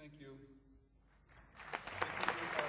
Thank you. This is your part.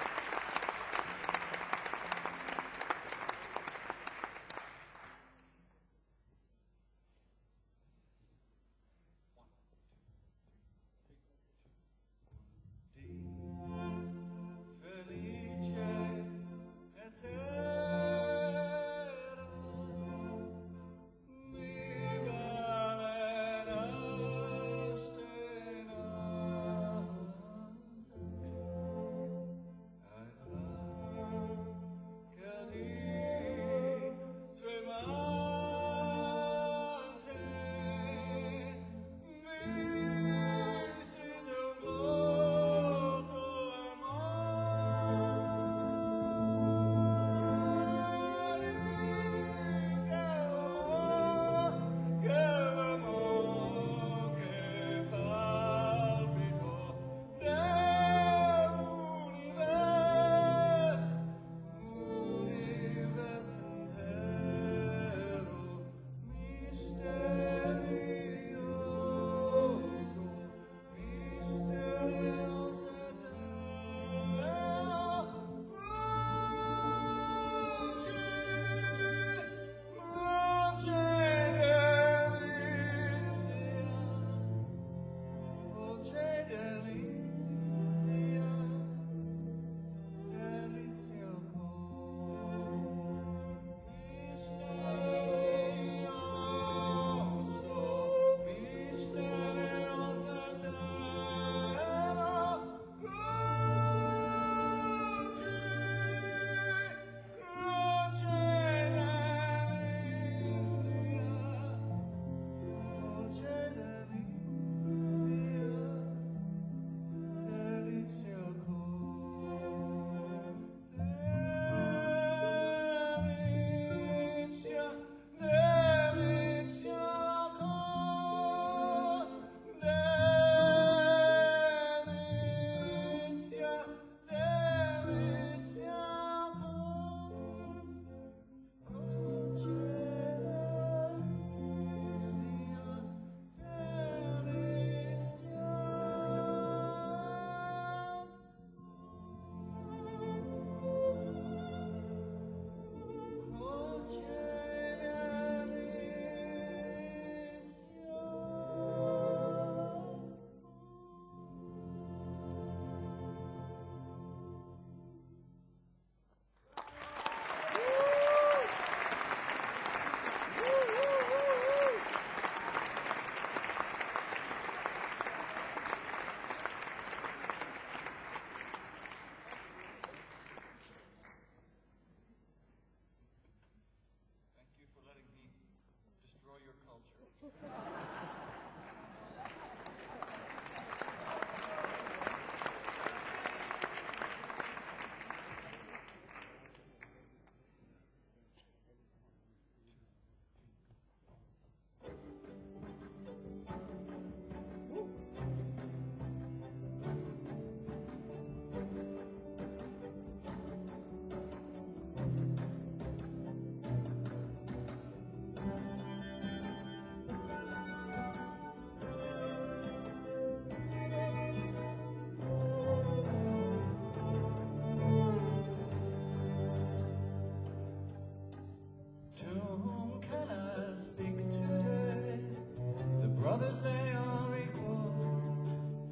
Brothers, they are equal,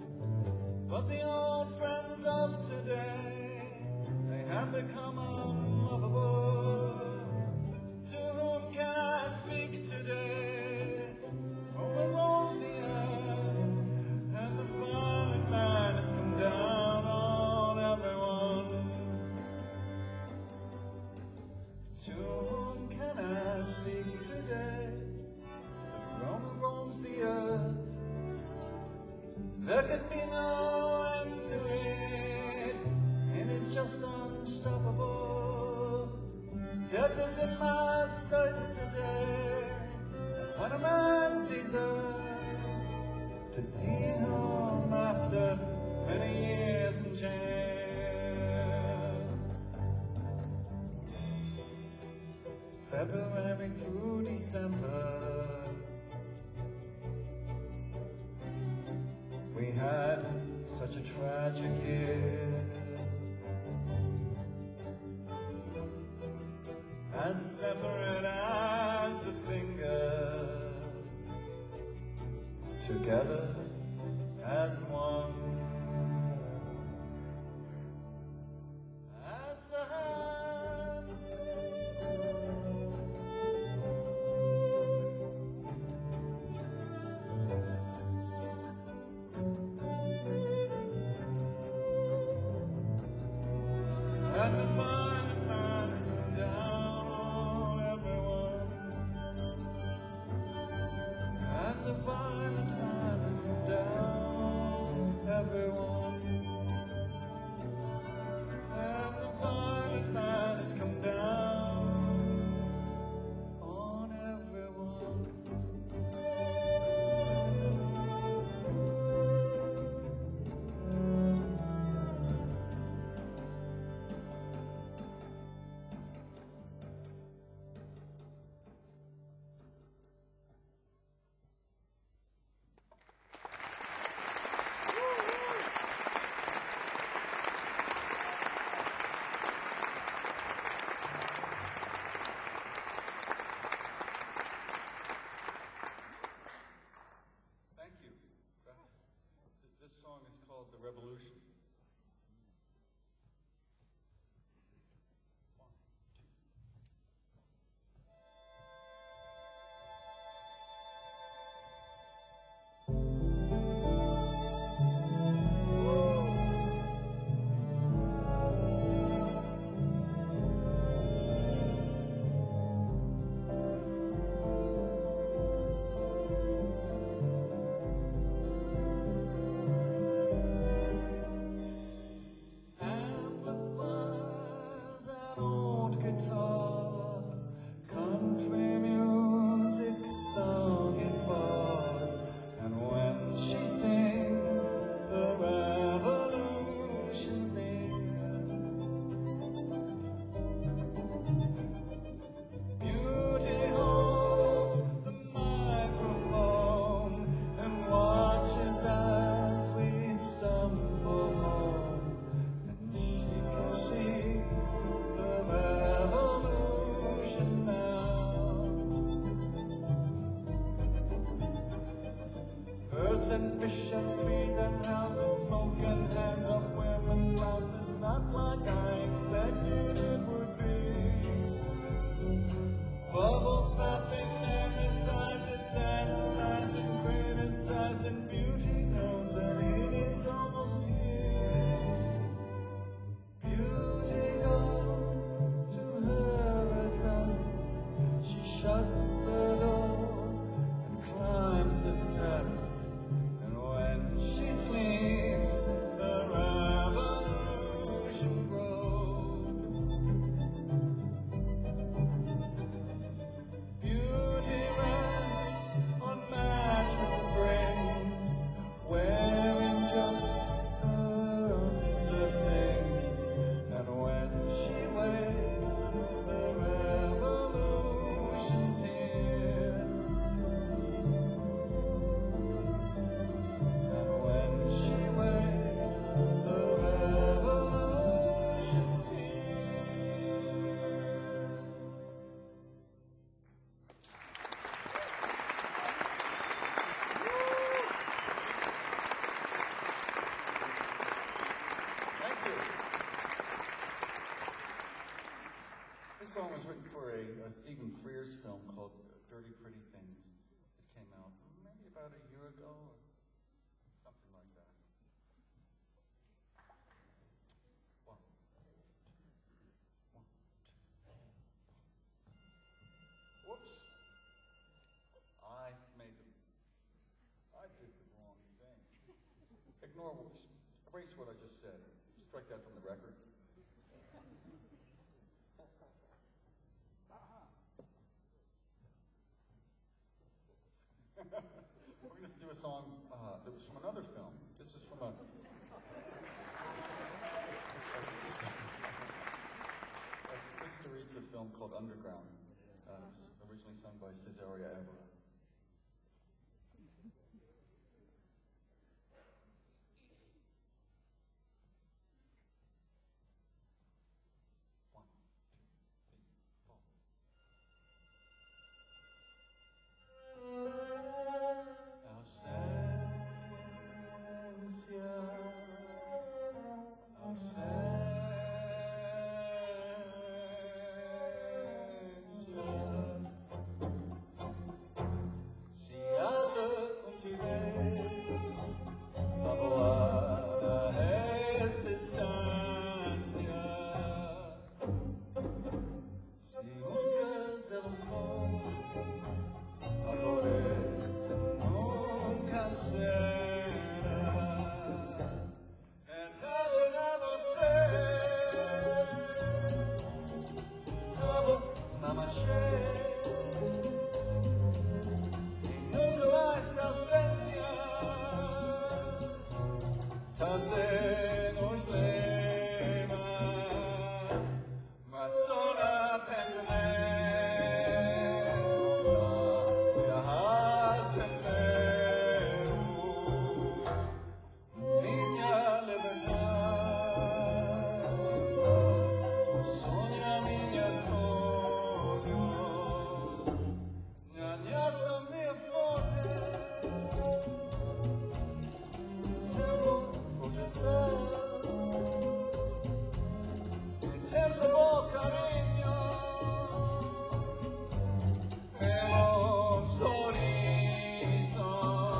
but the old friends of today, they have become unlovable. To whom can I speak today? Over rolls the earth, and the fallen man has come down on everyone. To whom can I speak today? Rome roams the earth. There could be no end to it. It is just unstoppable. Death is in my sights today. When a man deserves to see him after many years in jail. February through December, we had had such a tragic year. As separate as the fingers, together as one. As the hand and the violent hand has come down on everyone. And the violent hand has come down everyone. And the violent hand has come down on everyone. Thank you. This song is called The Revolution. One, two. Amplifiers and old guitars, country music sung in bars, and when she sings, the revolution's near. Beauty holds the microphone and watches as we stumble home, and she can see the revolution now. Birds and fish and trees and houses, smoke and hands up women's blouses, not like I expected it would be. Bubbles popping and the size it's analyzed and criticized, and beauty knows that it is almost here. Beauty goes to her address, she shuts the door and climbs the steps, and when she sleeps, the revolution grows. Beauty rests on mattress springs, wearing just her underthings, and when she wakes, the revolution's here. And when she wakes, the revolution's here. Thank you. This song was written for a Stephen Frears film called Dirty Pretty Things. It came out maybe about a year ago or something like that. One, two, one, two. Whoops. I did the wrong thing. Erase what I just said. Strike that from the record. We're going to do a song that was from another film. This is from a Chris Doritza film called Underground. It was originally sung by Cesaria Evora. תעשה נושלמה מסונה פצלת יחסמנו מיnya lebetata sonia minya sonio nyanya samia forte tempo senza bocca regno e lo sorriso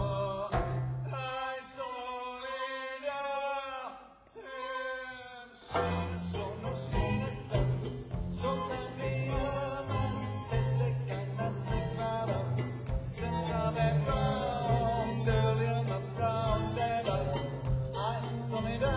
ai solida tensione sono sinessa sono mia ma stessa canna si clara senza background del mio brown deva ai solida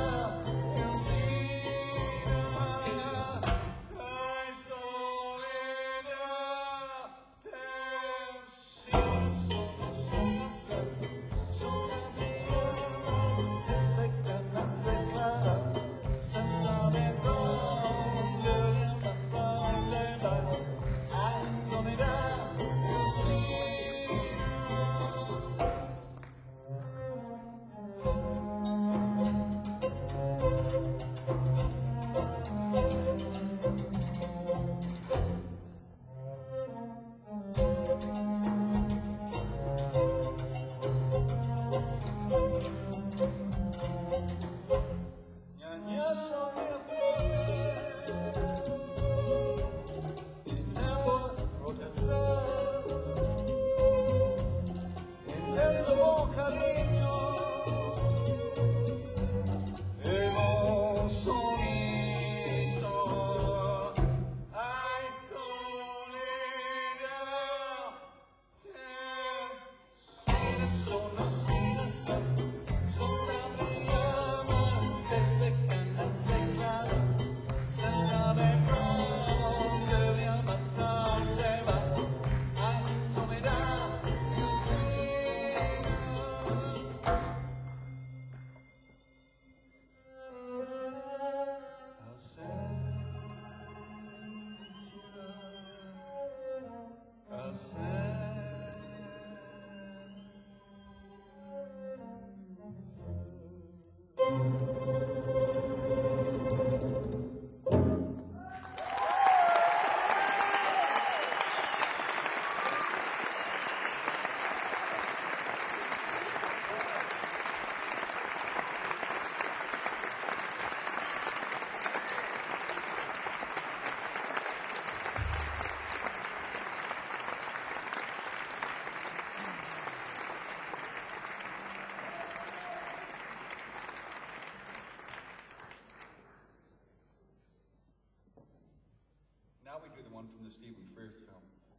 Now we do the one from the Stephen Frears film.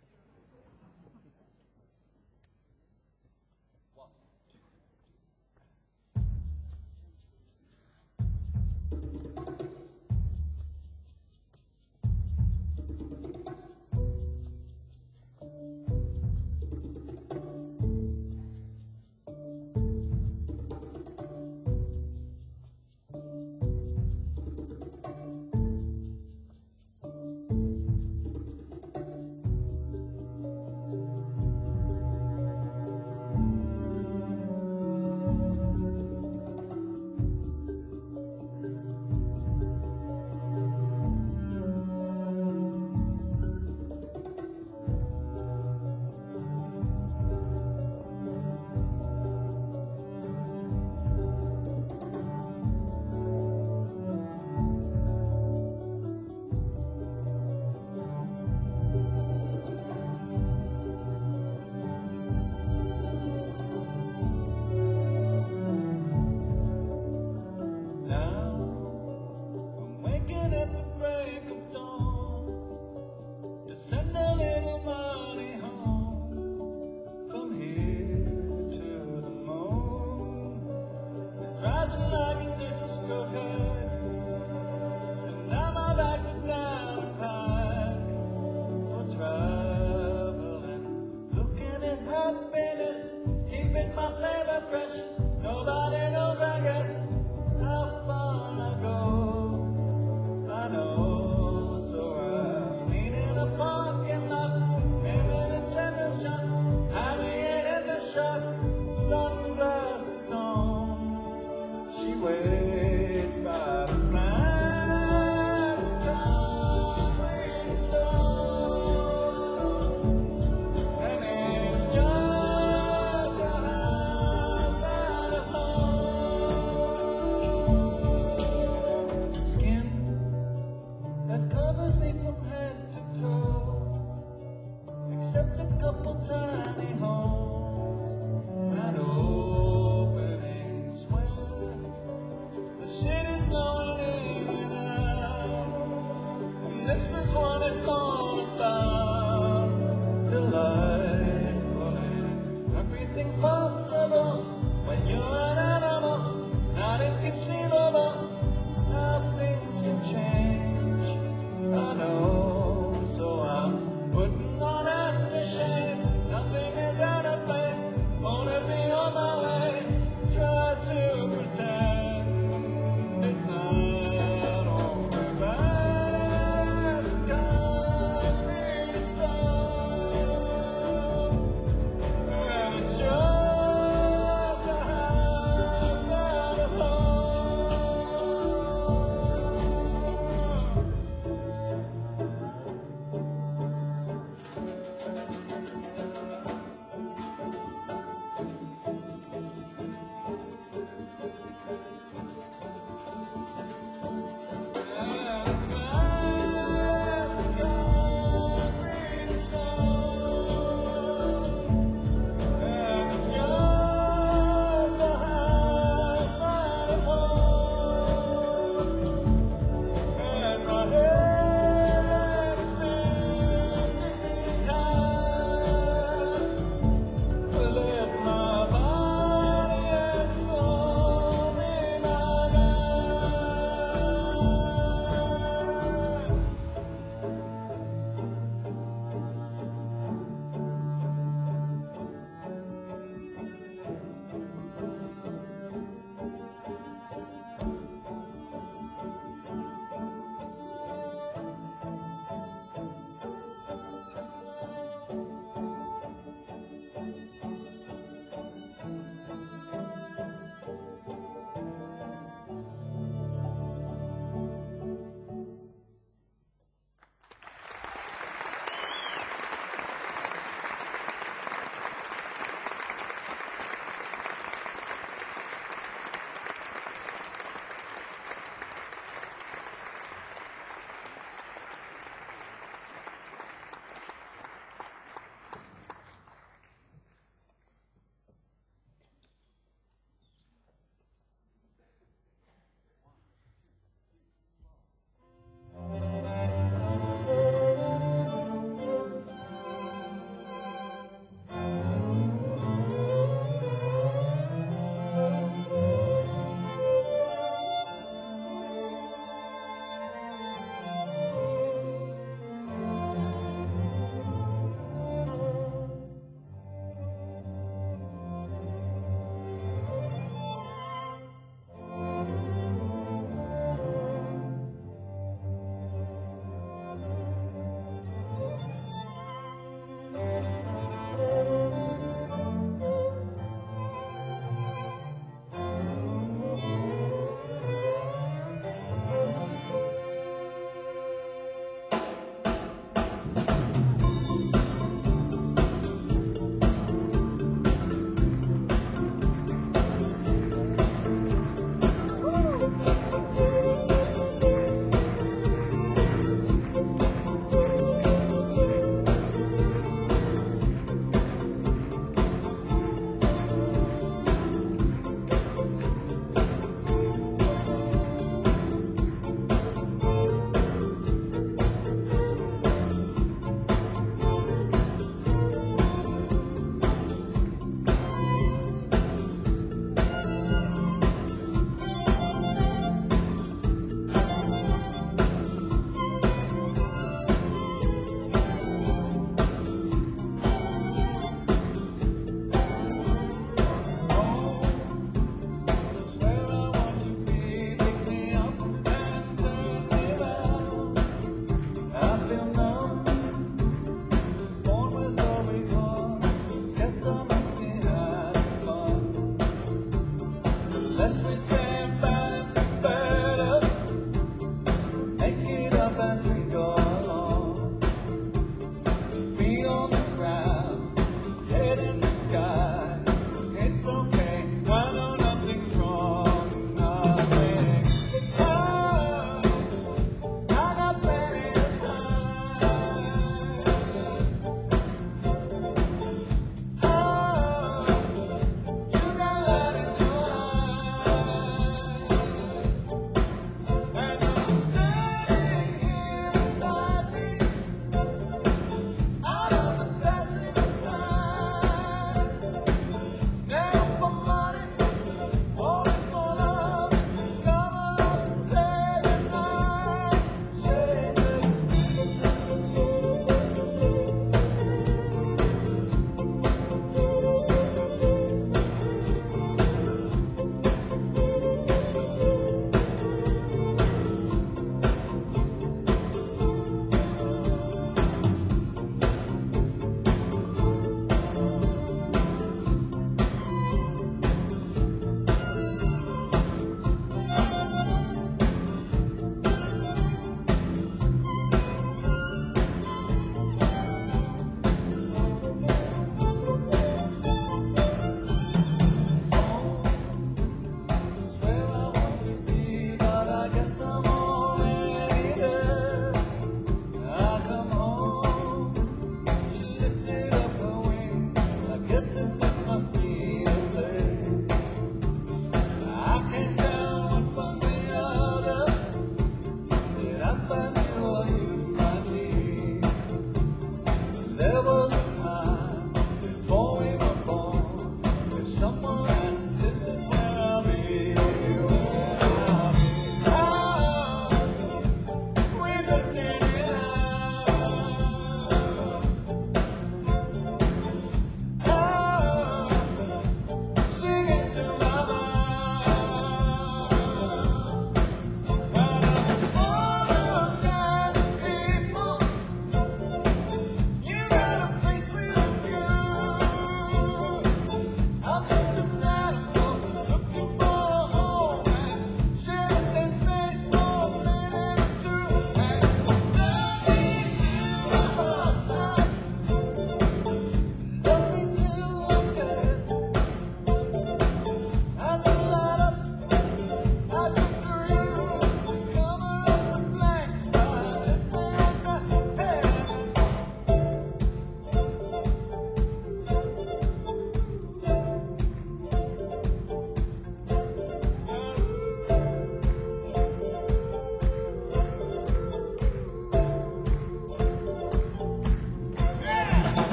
One, two. Keeping my flavor fresh. Nobody knows, I guess. separates by this glass concrete stone. And it's just a house, not a home. Skin that covers me from head to toe, except a couple tiny holes and openings where the city's blowing in and out. And this is what it's all about. Delightfully, everything's possible when you're an animal, not inconceivable how things can change. I know, so I'm putting on aftershave. Nothing is out of place, wanna be on my way. Try to pretend it's not all glass and concrete and stone. And it's just a house, not a home.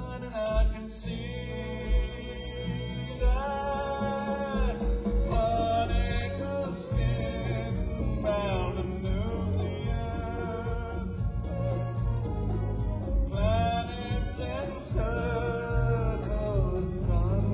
mind, and I can see that particles spin round a nucleus, planets encircle the sun.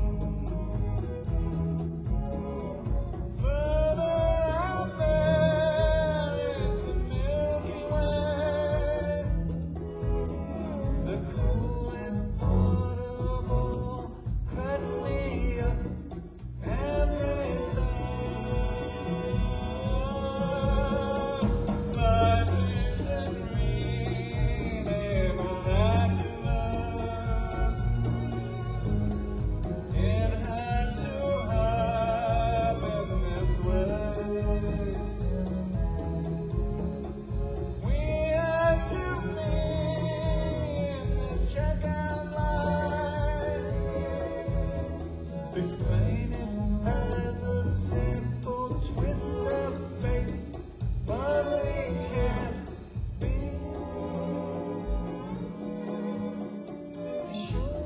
Further out there is the Milky Way, the coolest part of all, cracks me up every time. Life isn't really miraculous. It had to happen this way. We had to meet in this checkout line. Explain it as a simple twist of fate, but we can't be sure.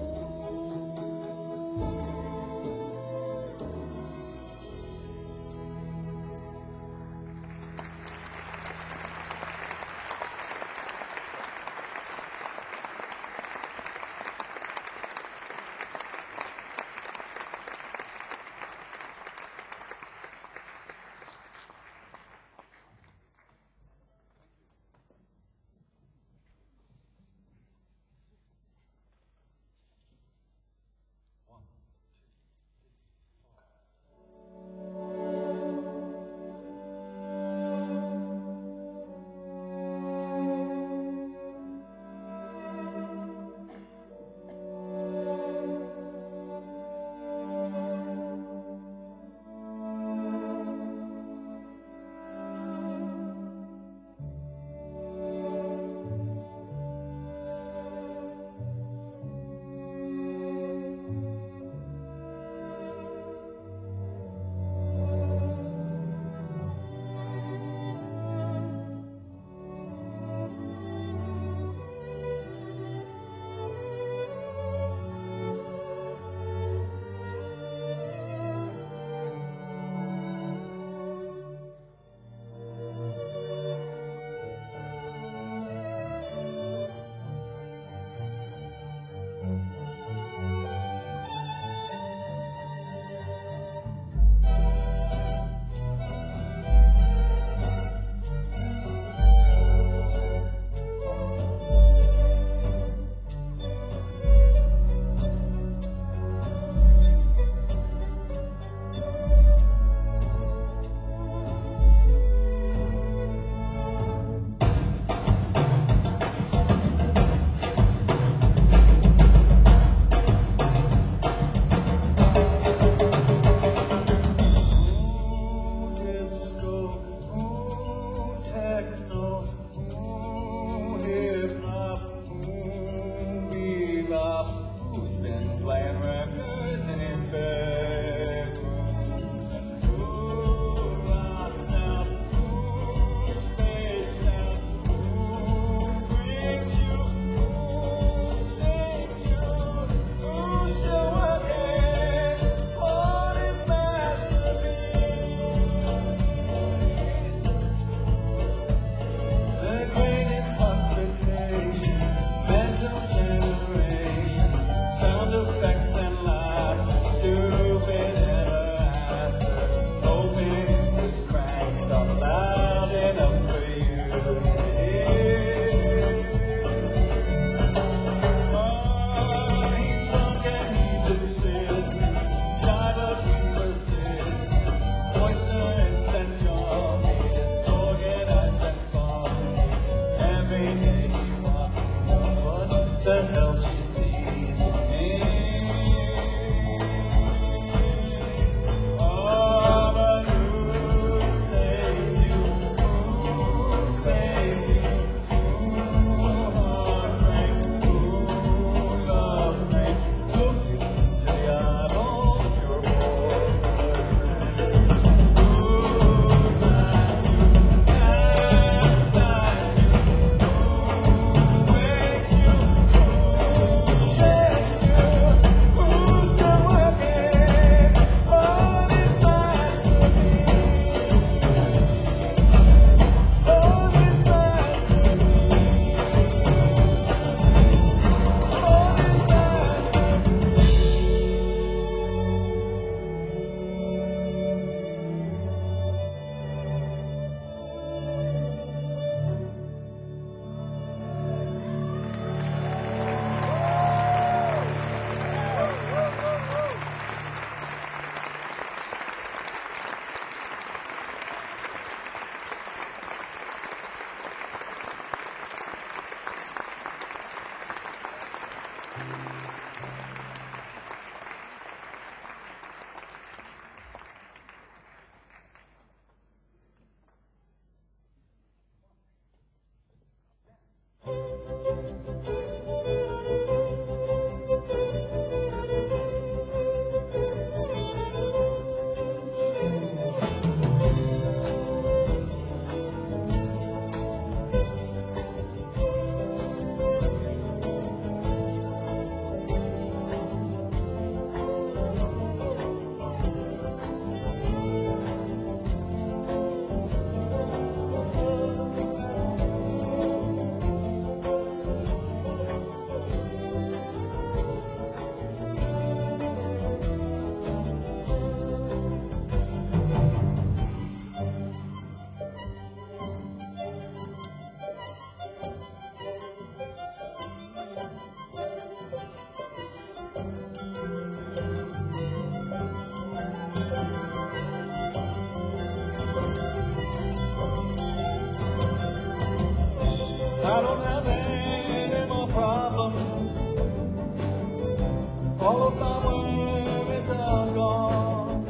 All of my worries are gone.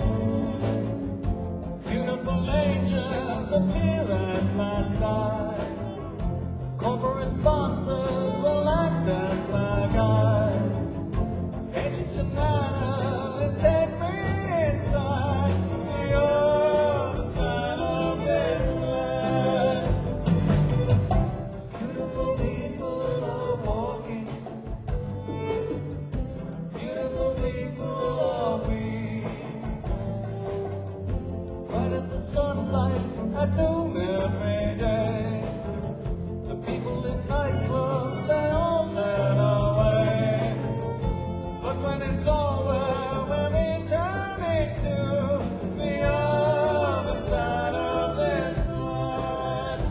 Beautiful angels appear at my side. Corporate sponsors will act as my guides. Ancient analysts take me inside the other side of this land. Beautiful people are walking. Beautiful people are we. Bright as the sunlight at noon every day. The people in nightclubs, they all turn away. But when it's over, we're returning to the other side of this land.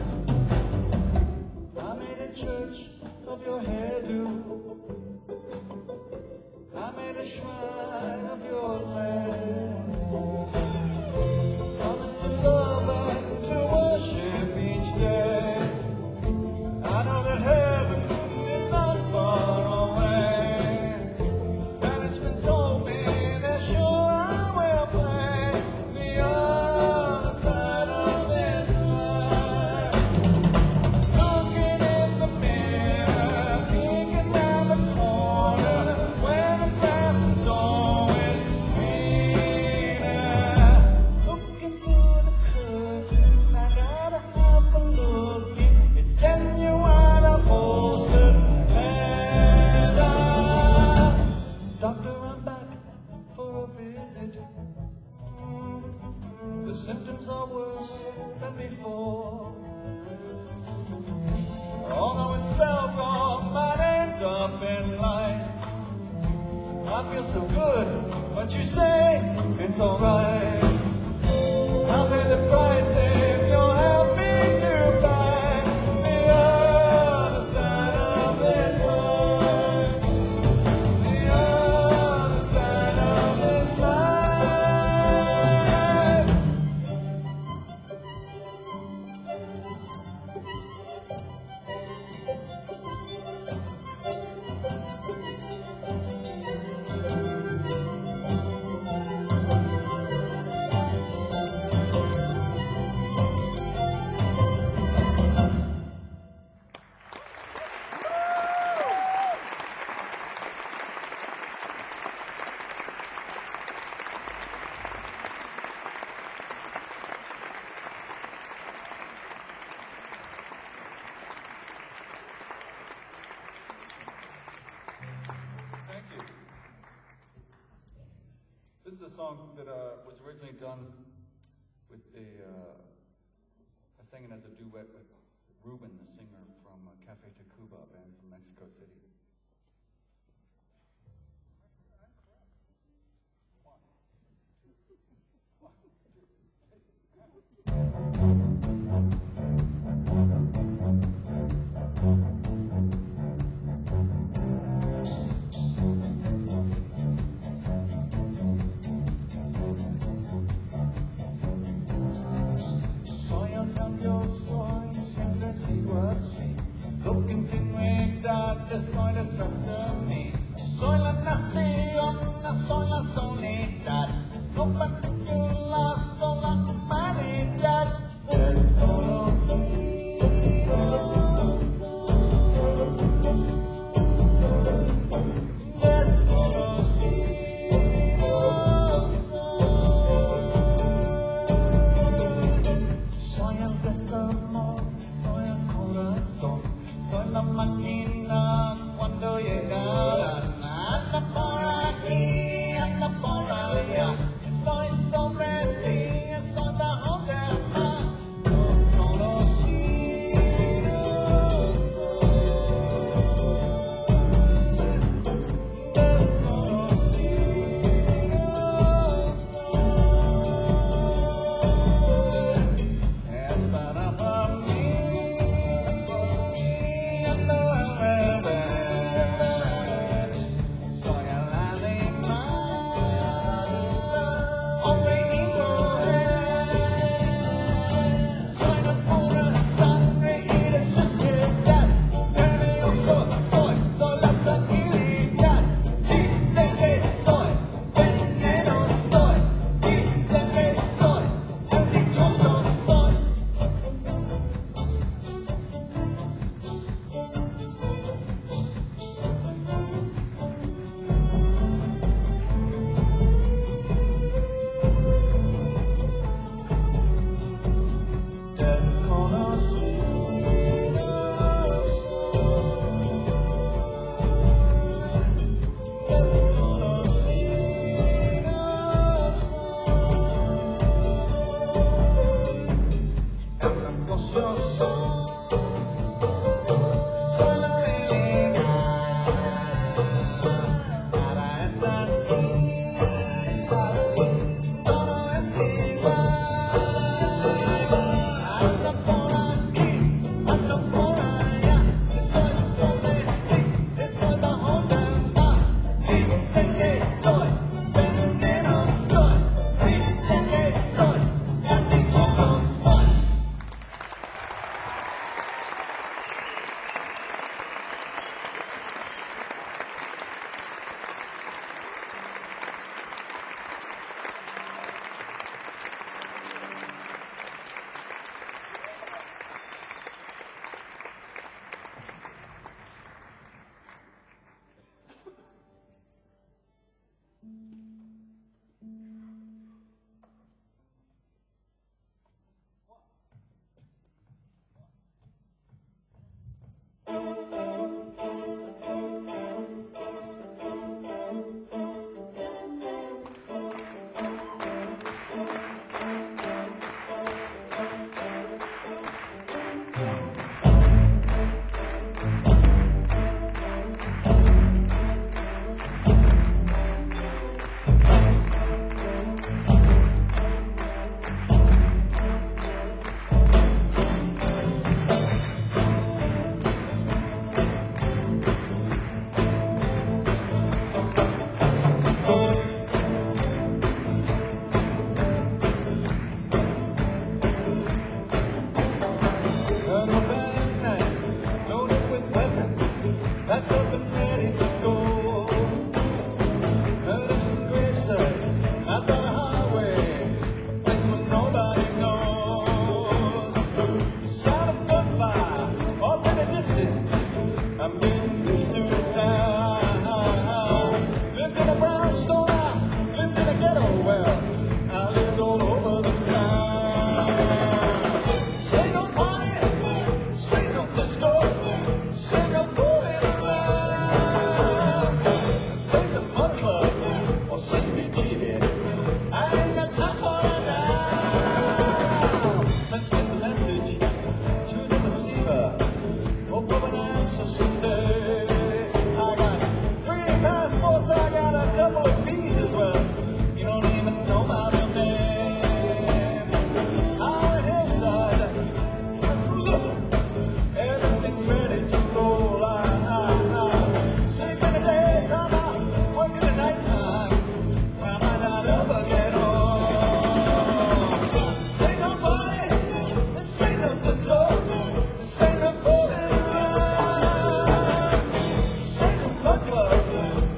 I made a church of your hairdo. I made a shrine of your land. Promise to love and to worship each day. I know that heaven is not far away. Management told me they're sure I will play the other side of this life. Looking in the mirror, peeking round the corner, where the grass is always greener. Looking through the curtain, I gotta have a look in. It's genuine, upholstered leather. Doctor, I'm back for a visit. The symptoms are worse than before. Although it's spelled wrong, my name's up in lights. I feel so good, but you say it's alright. I'll pay the price if you'll help me to find the other side of this life. The other side of this life. Thank you. This is a song that was originally done with I sang it as a duet with Ruben, the singer from Cafe Tacuba, a band from Mexico City. Soy el cambio, soy, siempre sigo así. Looking to me, God, just going to trust in me. Soy la nación, soy la soledad. No particular, soy la humanidad. Soy el desamor, soy el corazón, soy la máquina cuando llegará. Anda por aquí, anda por allá, estoy sobre ti, estoy bajo del mar. Los conocidos desconocidos es para mí. Soy el animal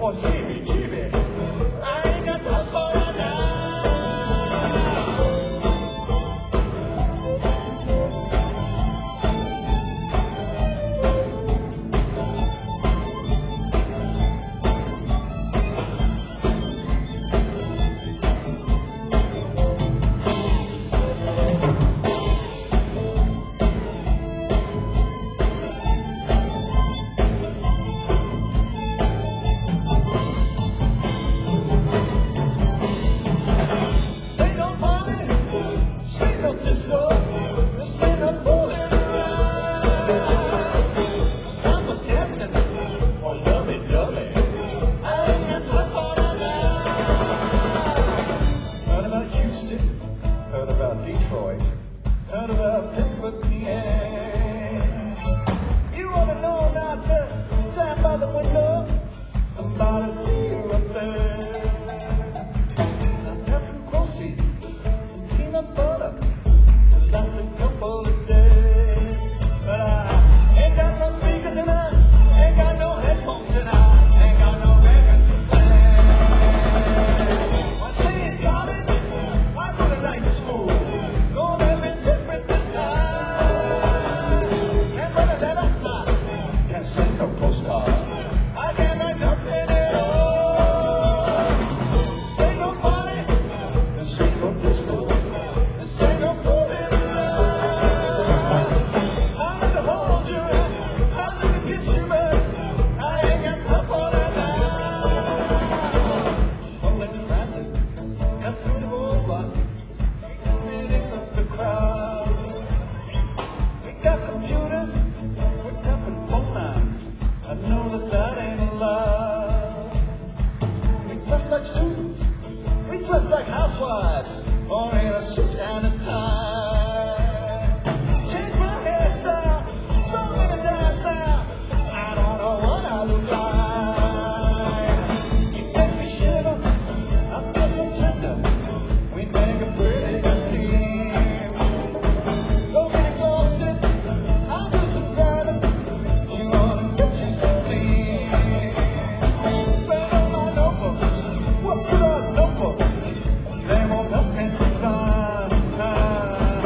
Oh, CBGB, I ain't got time for you now. Say no money, say no disco, this ain't no fooling around. Time for dancing, or lovey-dovey, I ain't got time for that now. Heard about Houston, heard about Detroit, heard about Pittsburgh, PA. You ought to know not to stand by the window, somebody see you up there. Some groceries, some peanut butter to last a couple of days. But I ain't got no speakers and I ain't got no headphones and I ain't got no records to play. One day in college, I go to night school. Gonna be different this time. Can't write a letter, can't send no postcard. I can't write nothing at all. Say nobody. This ain't no disco. This ain't no fooling around. I'm in to hold you, I'm in to kiss you, but I ain't got time for that now. Public transit, got through the boardwalk, meeting up the crowd. We got computers, we're tapping phone lines. I know that ain't allowed. We dress like students. We dress like housewives, or in a suit and a tie. Change my hairstyle, so many times now, I don't know what I look like. You make me shiver, I feel so tender. We make a pretty good team. Don't get exhausted, I'll do some driving. You wanna get you some sleep. Bring on my notebooks, we'll put on notebooks. They won't help me survive.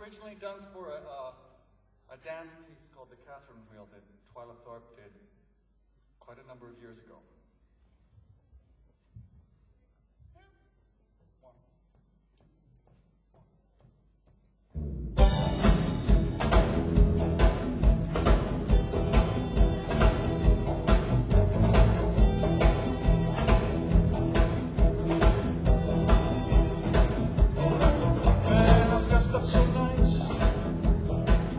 originally done for a dance piece called The Catherine Wheel that Twyla Thorpe did quite a number of years ago. Man, I'm dressed up so nice,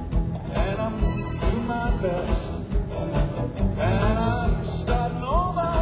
and I'm doing my best, and I'm starting all my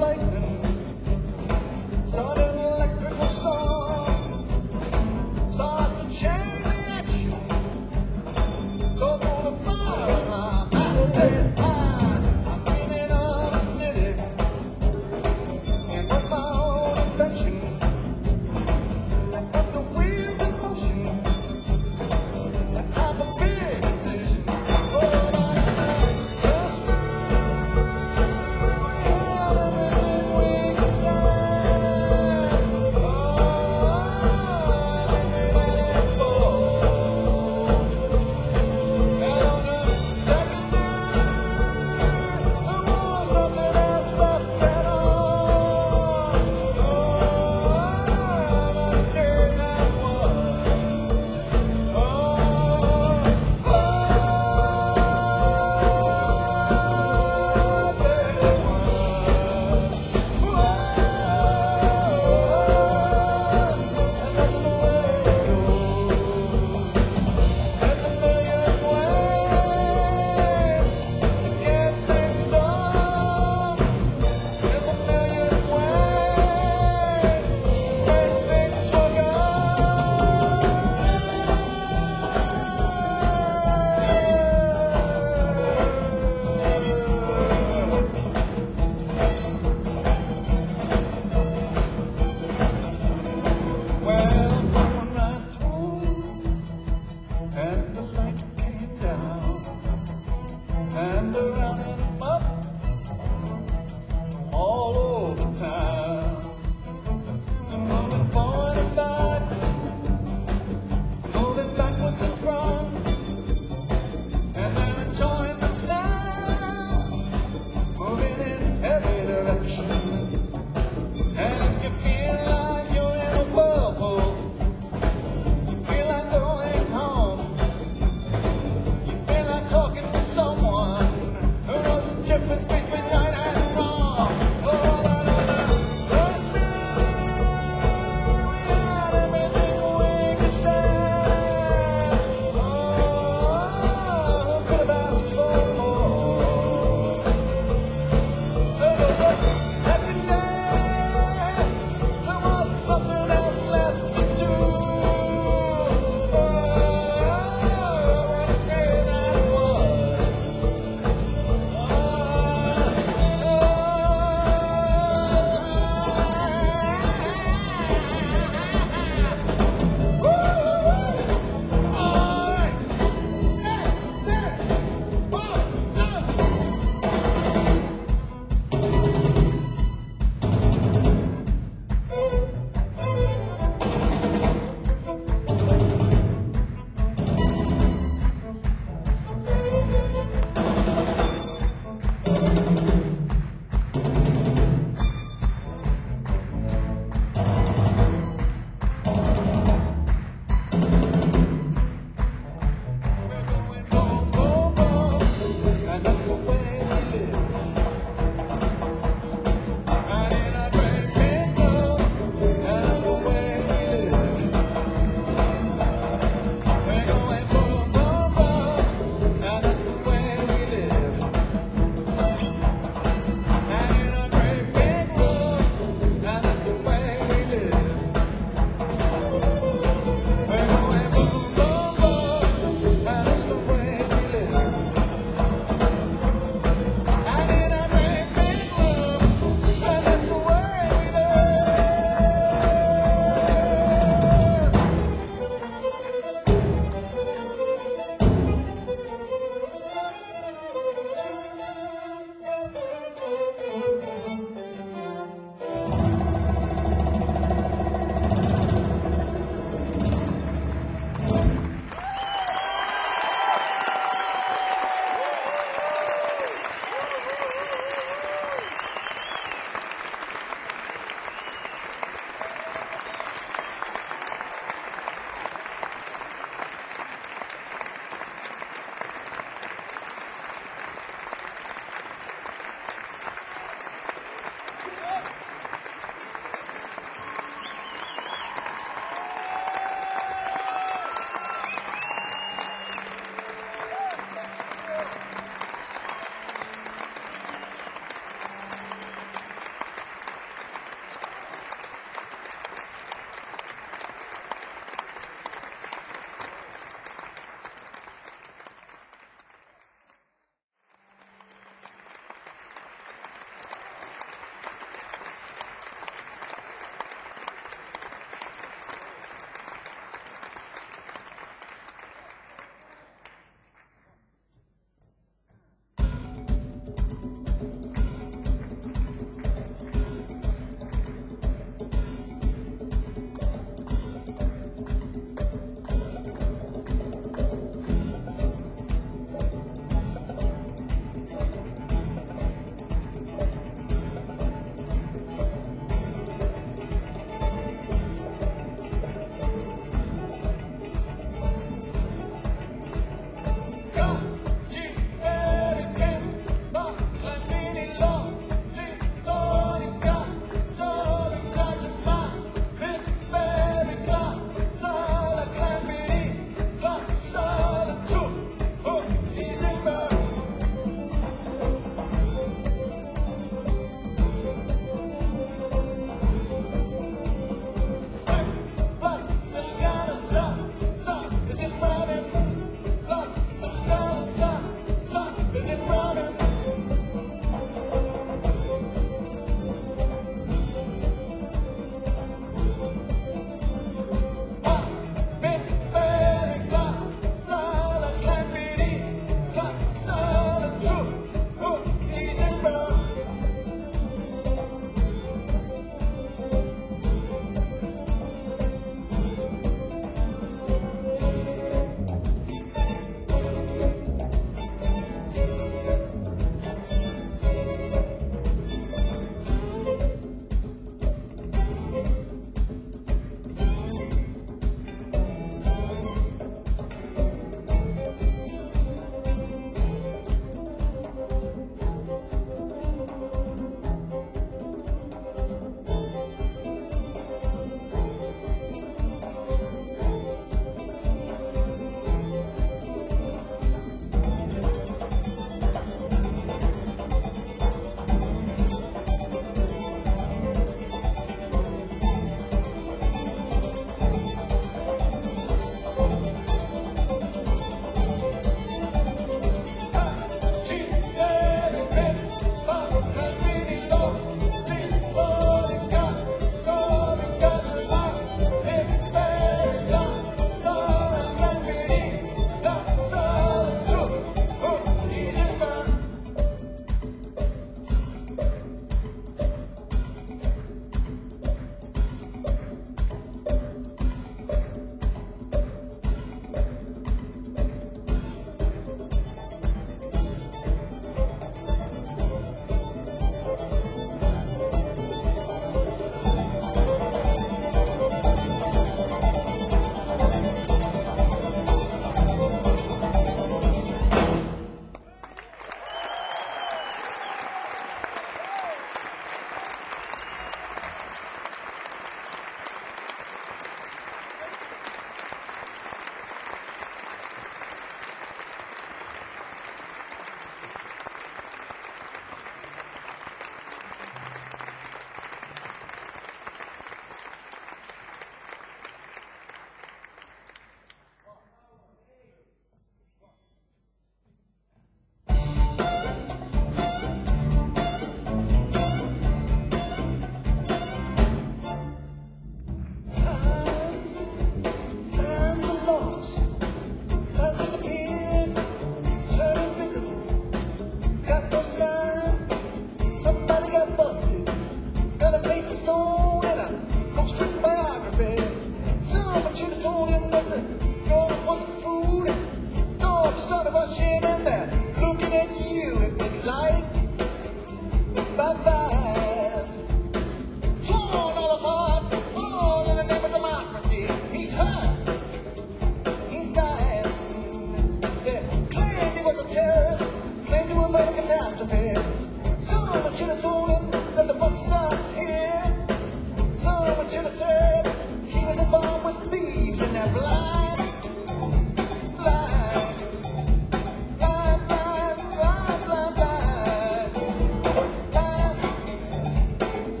they're blind, blind, blind, blind, blind, blind, blind, blind, blind,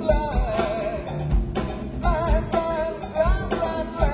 blind, blind, blind, blind.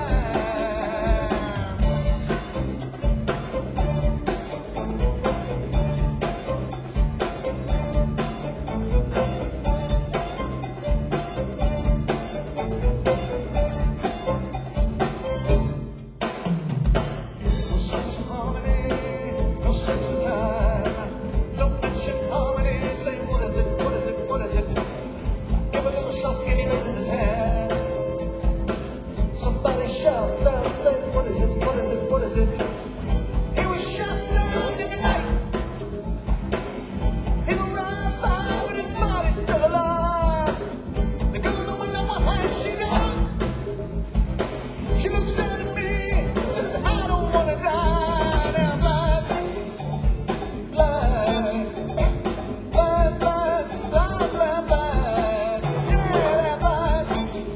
No sense of harmony, no sense of time. Don't mention harmony, say what is it, what is it, what is it? Give a little shock and he raises his hand. Somebody shouts out, say what is it, what is it, what is it? He was shot down in the night. He will ride by with his body still alive. The girl don't know what high she got. She looks down at me, says I don't wanna die. Now I'm blind, blind, blind, blind, blind, blind, blind. Yeah, I'm blind,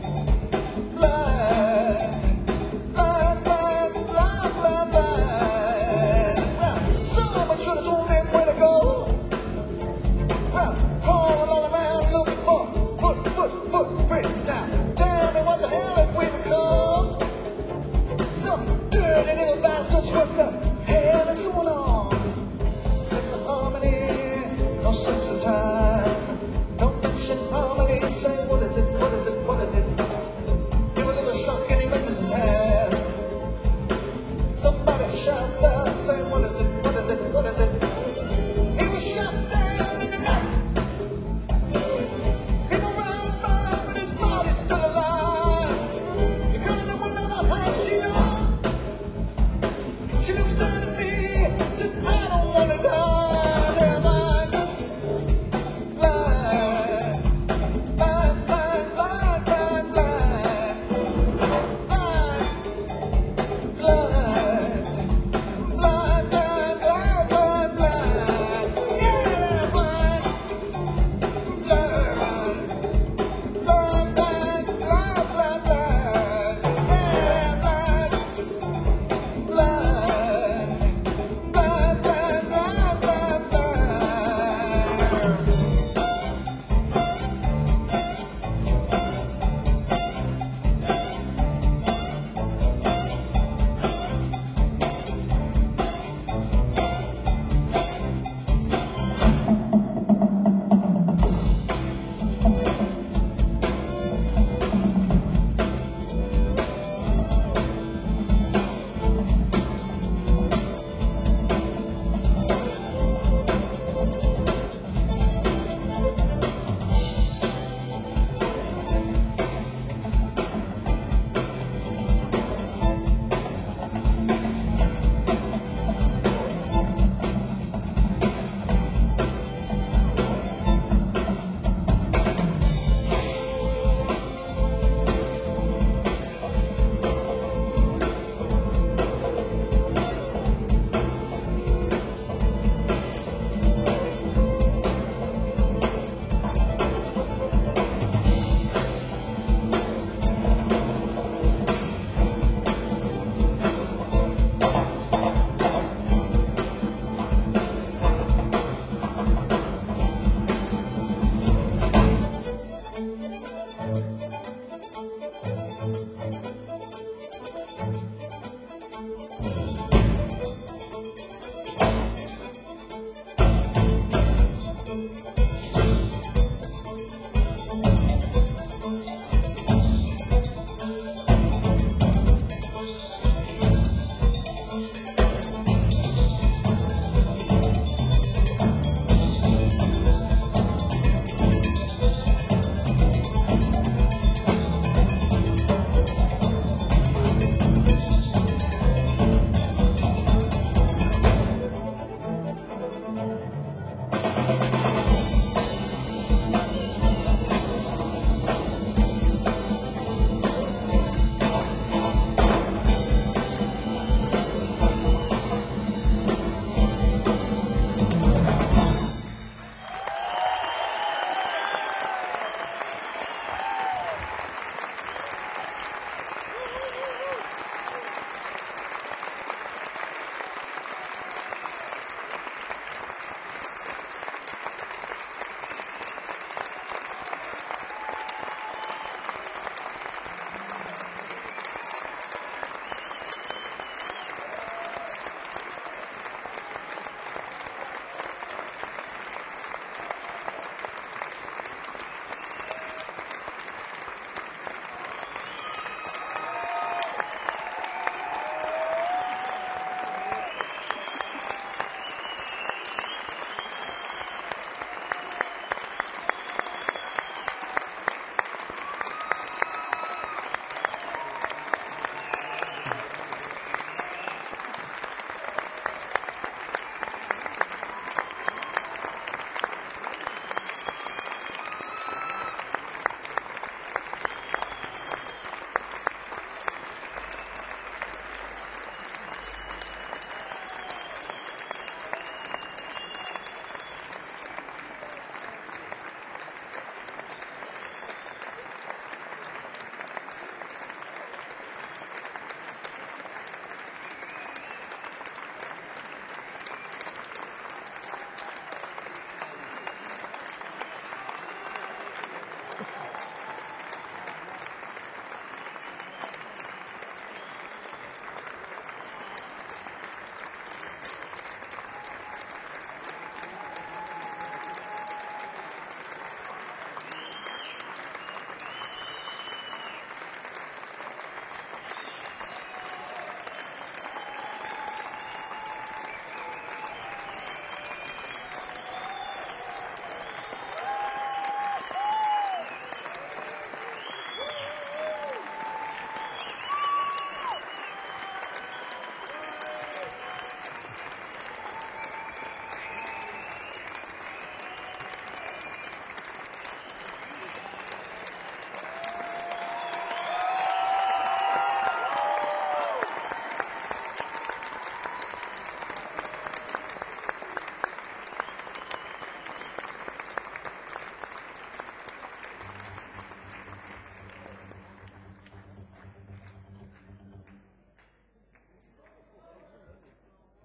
blind, blind, blind, blind, blind, blind. Well, someone should have told him where to go. Well, crawling all around looking for footprints. Now, tell me what the hell have we become? Some dirty little bastards, what the hell is going on? Sense of harmony, no sense of time. Don't mention harmony, say what is it, what is it, what is it? Give a little shock and he raises his hand. Somebody shouts out, say what is it, what is it, what is it? He was shot down in the night. People ran by with his body still alive. The girl that will never hide, she knows. She looks down at me, says I don't wanna die. They're blind, blind, blind, blind, blind, blind, blind.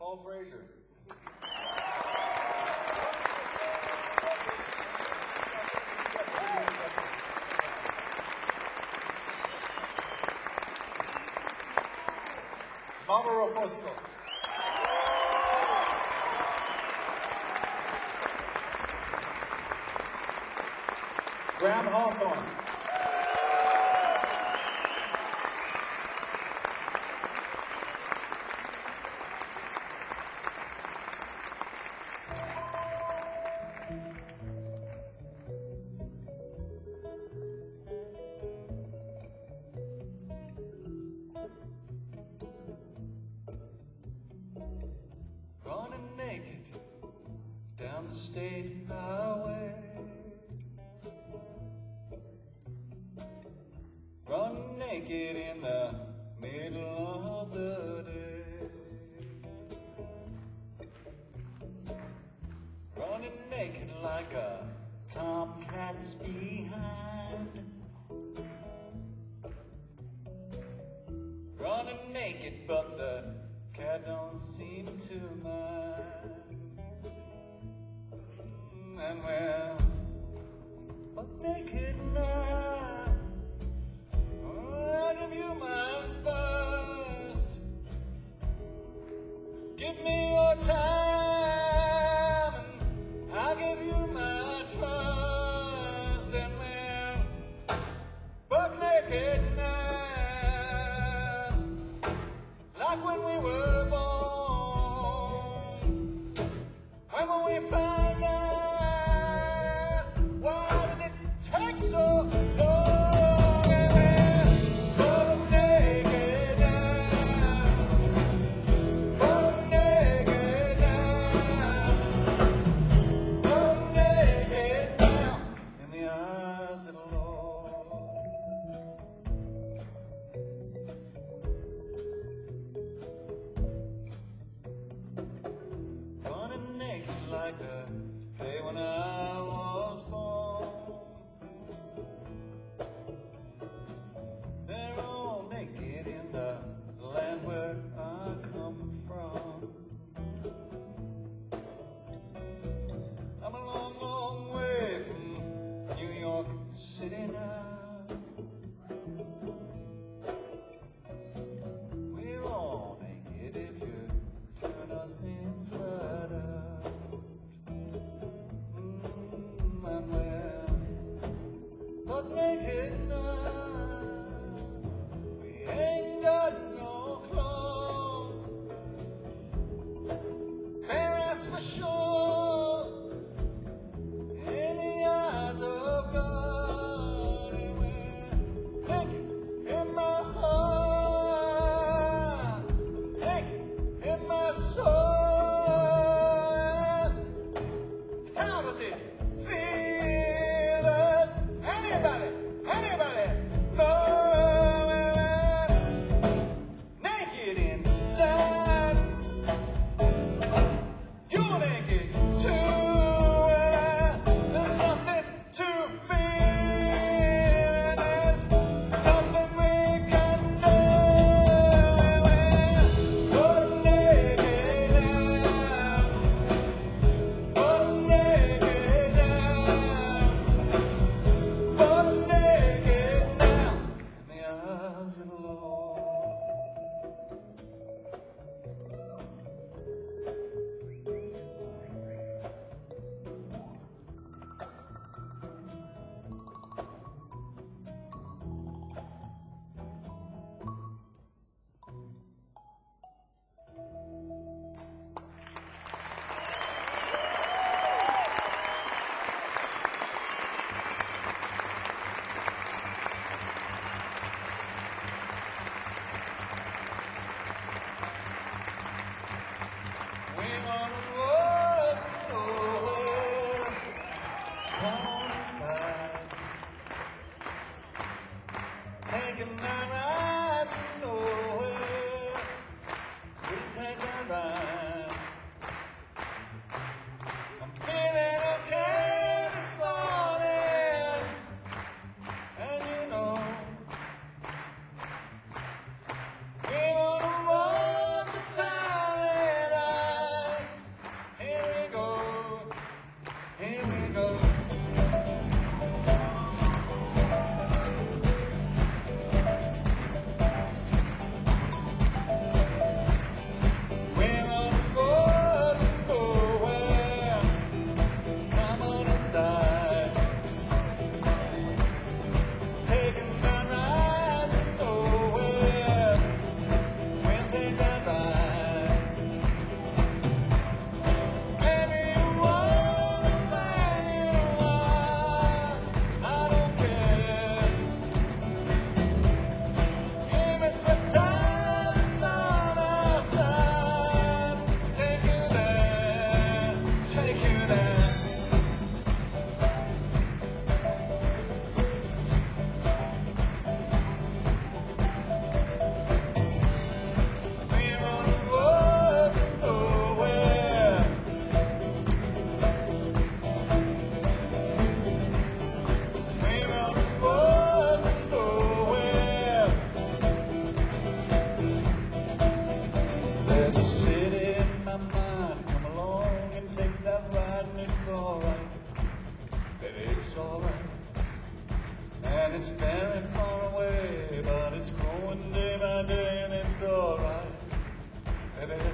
Paul Frazier. Mama Roposco. Graham Hawthorne. Running naked down the state highway. Running naked in the middle of the day. Running naked like a tomcat's behind. Running naked, but the cat don't seem to mind. And well, but naked now, I'll give you mine first. Give me your time, and I'll give you my trust. And well, but naked now, like when we were born. When will we find out? Why does it take so long? And we're naked now, naked now, in the eyes of the Lord. Running naked like the day when I was born. They're all naked in the land where I come from. I'm a long, long way from New York City now. We're all naked if you turn us inside out. And we're but naked now. We ain't got no clothes. Bare ass for sure. In the eyes of God. And we're naked in my heart. Naked in my soul. How does it feel? Does anybody know? Naked inside. You're naked too. There's nothing to fear. There's nothing we can do. We're naked now. We're naked now. We're naked now. In the eyes of the Lord. We're on the road to nowhere. Come on inside. Taking my ride to nowhere. We'll take a ride. I'm feeling okay this morning. And you know, we're on the road to paradise.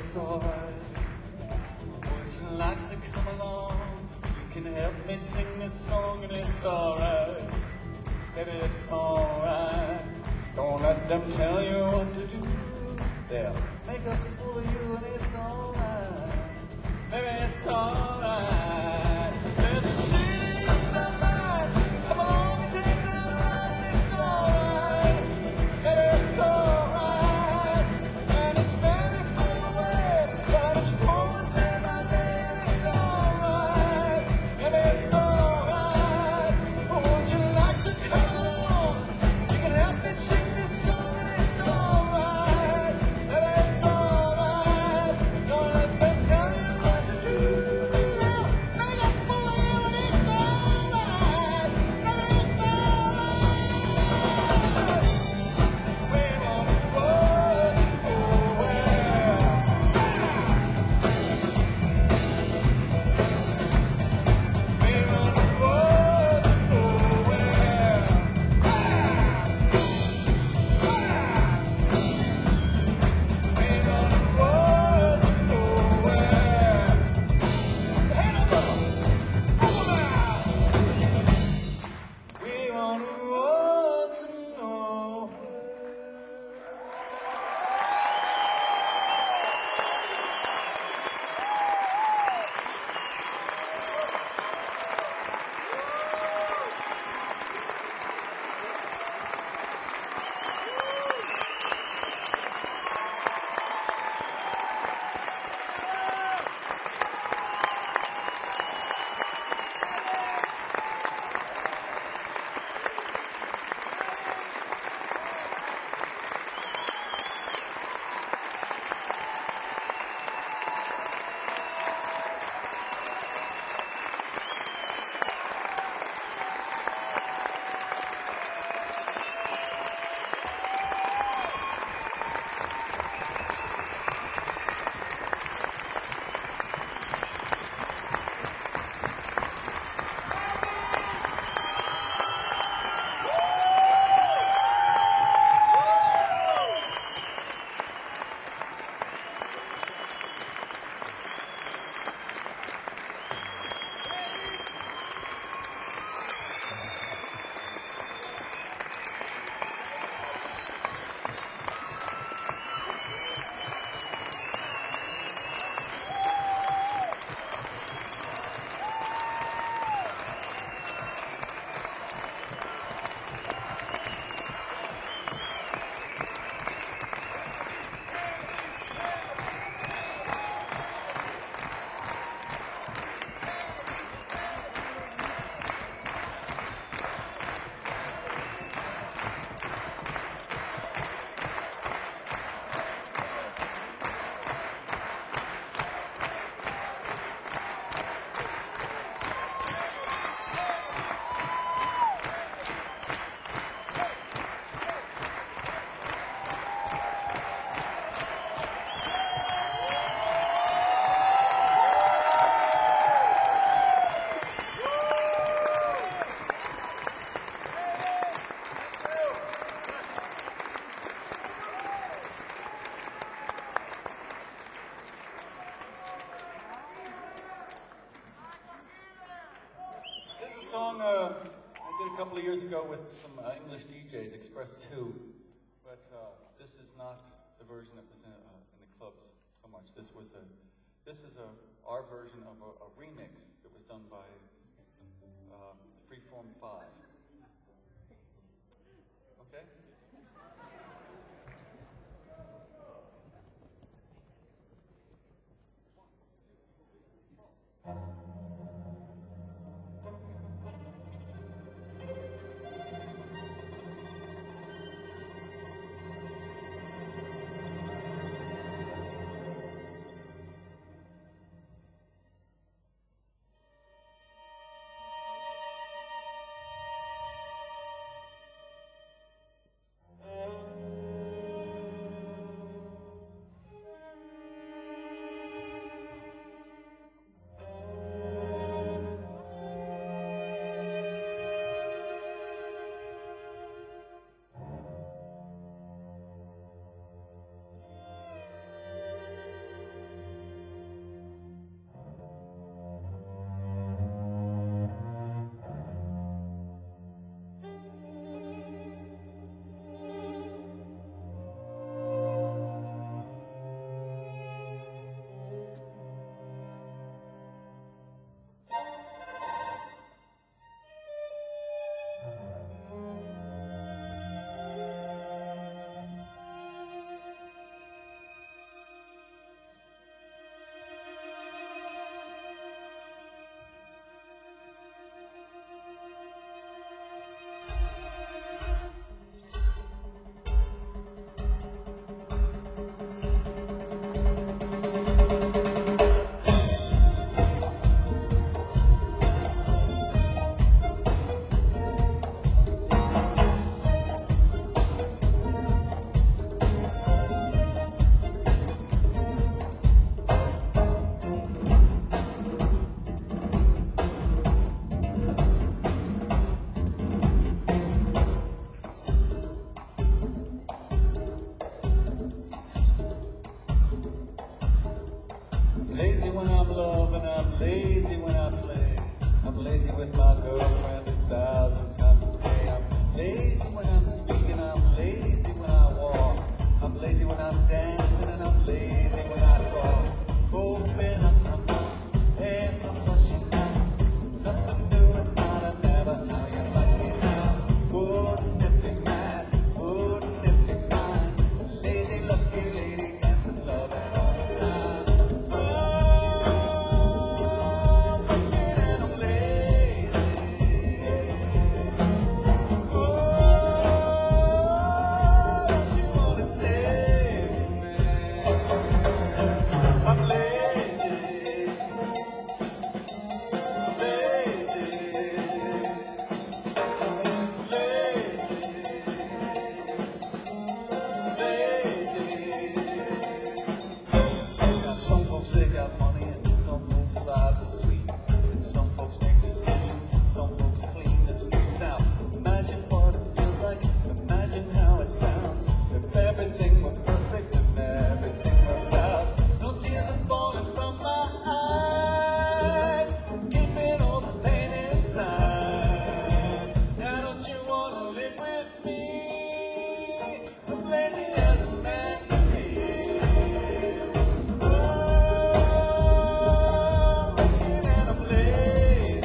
it's alright. Would you like to come along? You can help me sing this song and it's alright. Baby, it's alright. Don't let them tell you what to do. They'll make a fool of you and it's alright. Baby, it's alright. There's a city in my mind. Come along and take that ride. It's alright. Baby, it's alright. And it's very far away, but it's flowing day by day and it's alright. Baby, it's alright. Would you like to come along? You can help me sing this song and it's alright. Baby, it's alright. Don't let them tell you what to do. Make a fool of you and it's alright. Baby, it's alright. We won't go nowhere. We won't go nowhere. We won't go nowhere. Hand up, over there. We want to roll to nowhere. This is a song I did a couple of years ago with some English DJs, Express 2. But this is not the version that was in the clubs so much. This is our version of a remix that was done by Freeform 5. Okay? lazy when I'm loving, I'm lazy when I play. I'm lazy with my girlfriend 1,000 times a day. I'm lazy when I'm speaking, I'm lazy when I walk. I'm lazy when I'm dancing and I'm lazy when I talk. Open up my mouth and I'm flushing out. Nothing doing not a never, how you like it now. Wouldn't it be mad? Wouldn't it be fine? Lazy, lusty lady, dancing, loving all the time. Oh, wicked and I'm lazy. Oh, don't you wanna save me? I'm lazy, lazy, lazy, lazy. Some folks they got money and some folks' lives are sweet. And some folks make decisions and some folks clean the streets. Now imagine what it feels like. Imagine how it sounds if everything were perfect and everything works out. No tears are falling from my eyes, keeping all the pain inside. Now don't you wanna live with me? I'm lazy as a man can be. Oh, wicked and I'm lazy.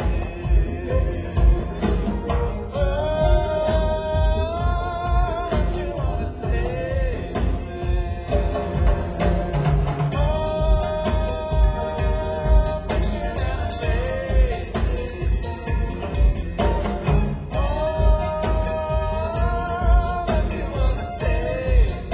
Oh, don't you wanna save me? Oh, wicked and I'm lazy. Oh, don't you wanna save me?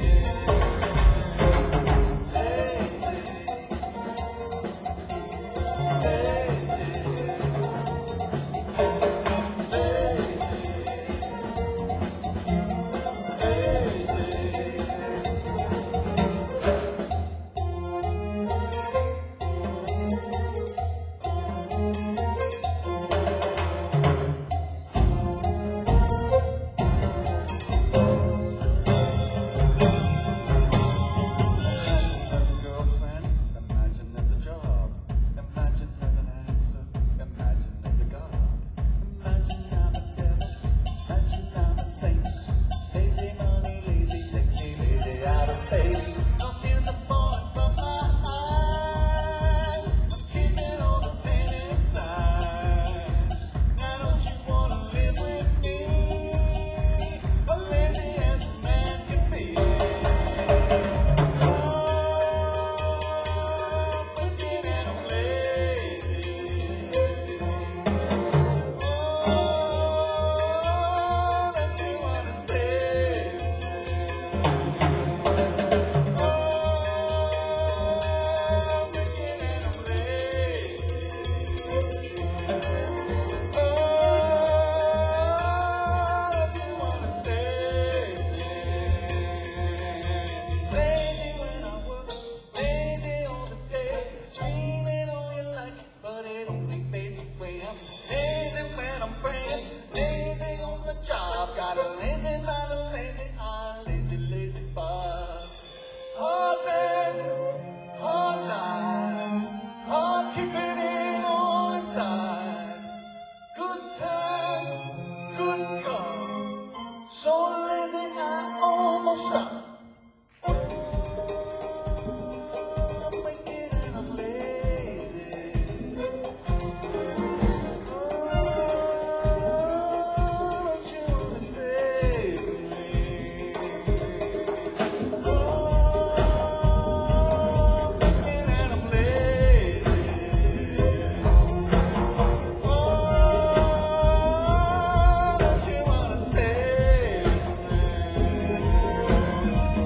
There's a girlfriend, imagine there's a job. Imagine there's an answer, imagine there's a God. Imagine I'm a devil, imagine I'm a saint. Lazy money, lazy, sexy, lazy out of space. No tears are falling from my eyes. I'm keeping all the pain inside. Now don't you wanna live with me? As lazy as a man can be. Oh, wicked and I'm lazy. Oh, don't you wanna save me? Oh, wicked and I'm lazy. Oh, don't you wanna save me? Lazy when I work, lazy all the day, dreaming all your life, but it only fades away. I'm lazy when I'm praying, lazy on the job, got a lazy mind, a lazy eye, lazy, lazy bug. Hard men, hard lives, hard keeping it all inside. Good times, good come, so lazy I almost stop. I'm wicked and I'm lazy. Oh, don't you wanna save me? Oh, wicked and I'm lazy. Oh, don't you wanna save me?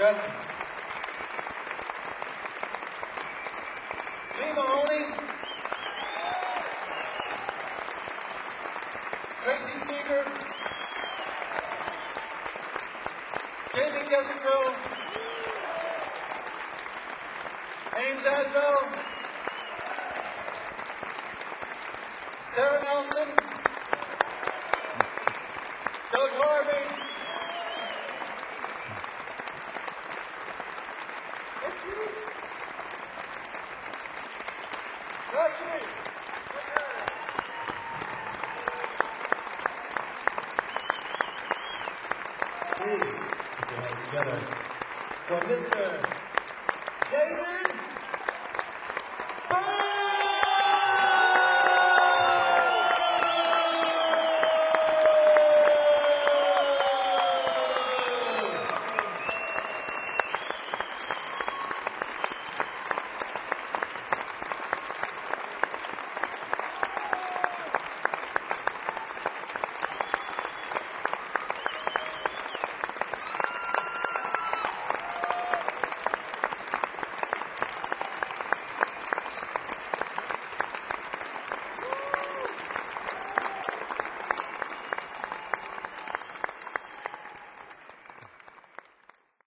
Grazie. Lee Mahoney, Tracy Seeger, Jamie Desitrell, Ames Asbell, Sarah Nelson, Doug Harvey. Thank you. Grazie. Please put your hands together for Mr.